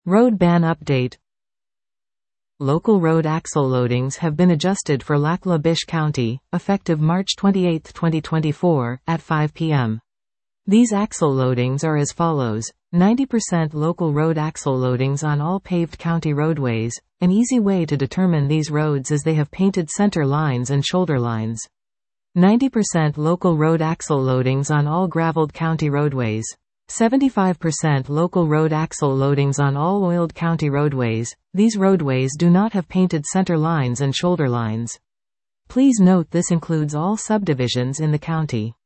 Road ban update. Local road axle loadings have been adjusted for Lac La Biche County, effective March 28, 2024, at 5 p.m. These axle loadings are as follows: 90% local road axle loadings on all paved county roadways. An easy way to determine these roads is they have painted center lines and shoulder lines. 90% local road axle loadings on all graveled county roadways. 75% local road axle loadings on all oiled county roadways. These roadways do not have painted center lines and shoulder lines. Please note this includes all subdivisions in the county.